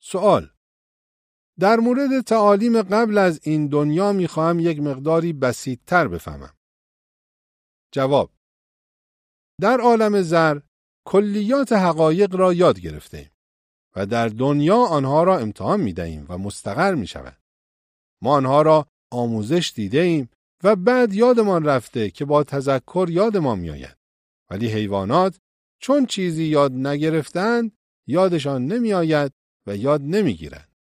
سوال: در مورد تعالیم قبل از این دنیا میخواهم یک مقداری بسیط‌تر بفهمم. جواب: در عالم زر کلیات حقایق را یاد گرفتیم و در دنیا آنها را امتحان می‌دهیم و مستقر می‌شود. ما آنها را آموزش دیدیم و بعد یادمان رفته که با تذکر یادمان می‌آید. ولی حیوانات چون چیزی یاد نگرفتند، یادشان نمی‌آید و یاد نمی‌گیرند.